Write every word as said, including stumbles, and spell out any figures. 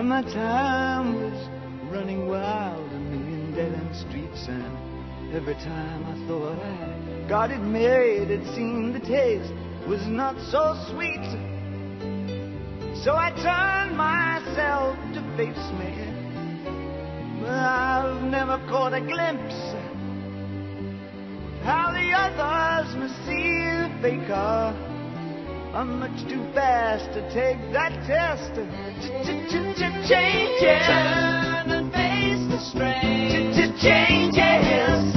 And my time was running wild, a million dead-end streets, and every time I thought I got it made, it seemed the taste was not so sweet. So I turned myself to face me, but I've never caught a glimpse how the others must see the faker. I'm much too fast to take that test. Changes. Turn and face the strain. Changes.